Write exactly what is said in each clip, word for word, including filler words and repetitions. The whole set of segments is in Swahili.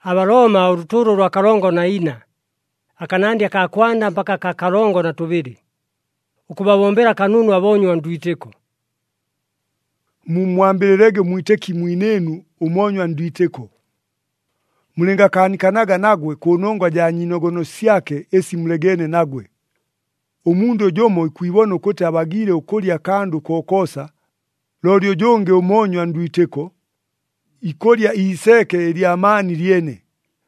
Abaroma uruturo rwa karongo na ina. Akanandya ka kwanda mpaka ka karongo na tubiri. Ukubabombera kanunu abonywa ndwiteko. Mumwambelelege mwiteki mwinenu umonywa ndwiteko. Mulenga kanikanaga nagwe kunongwa ja nyinogono syake esi mulegene nagwe. Omundu jomo ikuibona ukote abagire ukolya kandu kokosa, lolyo jonge umonywa ndwiteko, ikolya iseke elyamani lyene.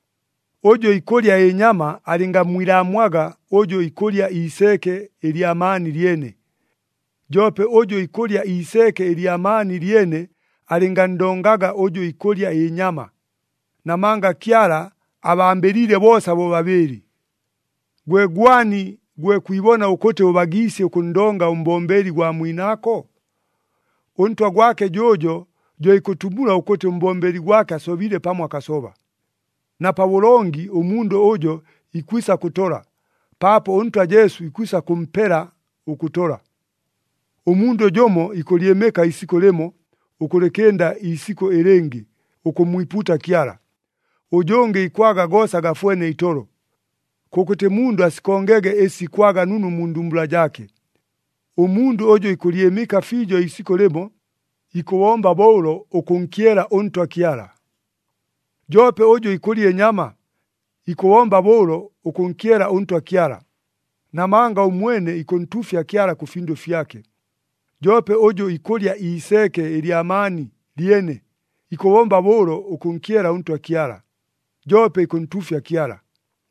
Ojo ikolya enyama alinga mwiramwaga ojo ikolya iseke elyamani lyene. Jope ojo ikolya iseke elyamani lyene alinga ndongaga ojo ikolya enyama. Namanga kyala abambelile bosa bo babiri. Gwe gwani gwe kuibona ukote ubagisi ukundonga umbombeli gwa mwinako? Untwa gwake jojo jo ikutumula ukote umbombeli gwake asobile pamwe akasoba. Na pawulongi umundu ojo ikwisa kutora. Papo untwa Yesu ikwisa kumpera ukutora. Umundu jomo ikuliemeka isiko lemo ukulekenda isiko elengi ukumwiputa kyala. Ujonge ikwaga gosa gafwene itoro. Kukute mundu asikongege esi kwaga nunu mundumbula jake. Umundu ojo ikuliemika fijo isiko lemo ikuomba bolo ukunkiela ontwa kyala. Jope ojo ikulie nyama ikuomba bolo ukunkiela ontwa kyala. Namanga umwene ikuntufya kyala kufindo fyake. Jope ojo ikulya iseke elyamani lyene ikuomba bolo ukunkiela ontwa kyala. Jope ikuntufya kyala.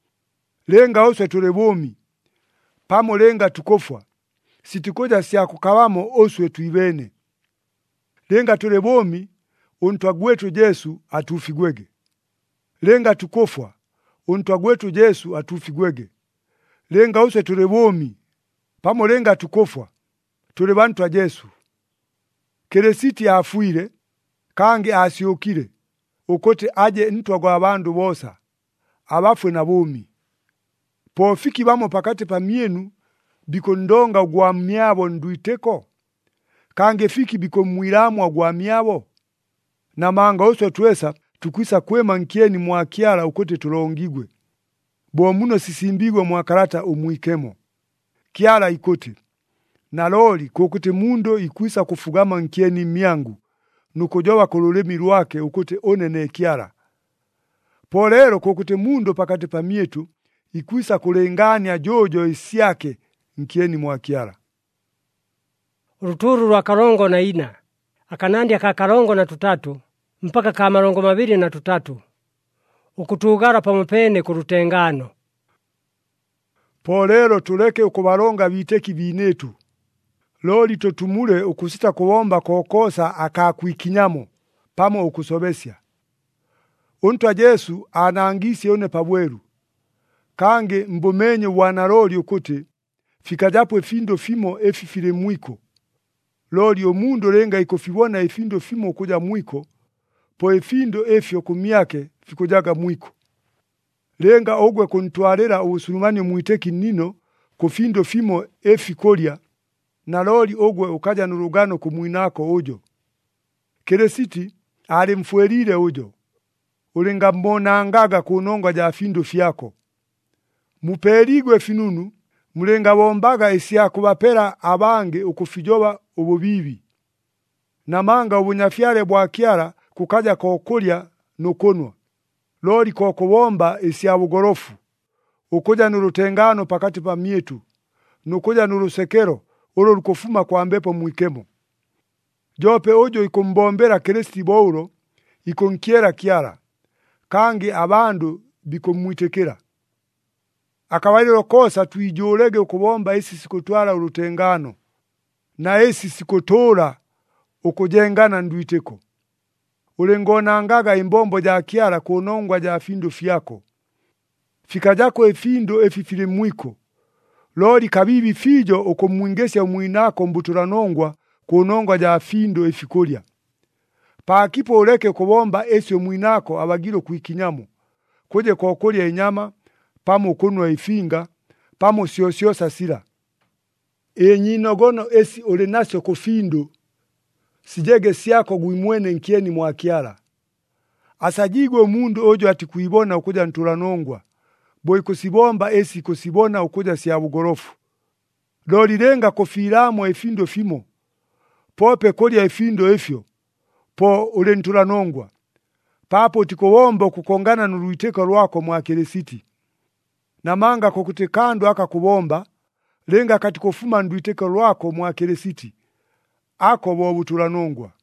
Lenga oswe tulebomi, pamo lenga tukofwa, sitikoja siya kukawamo oswe tuibene. Lenga tulebomi, untwa gwetu Yesu atufigwege. Lenga tukofwa, untwa gwetu Yesu atufigwege. Lenga oswe tulebomi, pamo lenga tukofwa, tulebantwa Yesu. Keresiti afuire, kange asiokire, ukote aje ntwa gwa bandu bosa, abafwe na bomi. Pofiki bamo pakati pa mienu, biko ndonga gwa myabo ndwiteko. Kange fiki biko mwiramwa gwa myabo. Na manga oswa tuwesa, tukwisa kwema nkieni mwa kyala ukote tulongigwe. Bo muno sisimbigwe mwa karata umwikemo. Kyala ikote. Na loli kukote mundo ikwisa kufugama nkieni myangu. Nukojowa kololemi lwake ukote onene kyala. Polero kukote mundo pakati pa mietu, ikwisa kulenganya jojo isyake nkieni mwa kyala. Uruturu rwa karongo na ina. Akanandya ka karongo na tutatu, mpaka ka marongo mabiri na tutatu. Ukutugara pamupene ku rutengano. Polero tuleke ukubalonga biteki binetu. Loli totumule ukusita kuomba kokosa akakwikinyamo, pamo ukusobesya. Untwa Yesu anangisi one pabweru. Kange mbomenye wanaroli ukuti, fikajapo efindo fimo efifile mwiko. Loli omundu lenga ikofibona efindo fimo kuja mwiko, po efindo efyo kumyake fikujaga mwiko. Lenga ogwe kuntwarela usulumani mwiteki nino, kufindo fimo efikolya, na loli ogwe ukaja nurugano kumwinako ujo. Keresiti, alimfuelile ujo. Ulenga mbona angaga kunongwa ja findo fyako. Mupeligwe finunu, mulenga bombaga isya kubapera abange ukufijoba ububibi. Namanga ubunyafyale bwa kyala kukaja kokulya nukunwa. Loli kokubomba isya bugorofu. Ukuja nurutengano pakati pa mietu. Nukuja nurusekero ulo lukufuma kwa mbepo mwikemo. Jope ojo ikumbombera Kristi boulo ikunkiera kyala. Kangi abandu bikumwitekera. Akawaililo kosa tuijolege ukubomba esi sikutwala urutengano. Na esi sikutola ukujengana ndwiteko. Ulengona angaga imbombo ja kyala kunongwa ja findo fyako. Fikajako efindo efifile mwiko. Loli kabibi fijo ukumwingesya umwinako mbuturanongwa kunongwa ja findo efikolya. Pakipo uleke kubomba esi umwinako abagiro kuikinyamo. Kuje kokolya inyama, pamo kunwa ifinga, pamo siosyosa sila. Enyinogono esi ulenasyo kufindo, sijege siyako guimwene nkieni mwa kyala. asajigwe omundu ojo ati kwibona ukuja ntulanongwa, boi kusibomba esi kusibona ukuja sya bugorofu. Lolilenga kufilamu efindo fimo, pope kulya efindo efyo, po ule ntulanongwa, papo tikubomba ukukongana nulwiteko lwako mwa Kirisiti. Namanga kukuti kandu akakubomba, lenga kati kufuma ndwiteko lwako mwa Kirisiti, ako bo butulanongwa.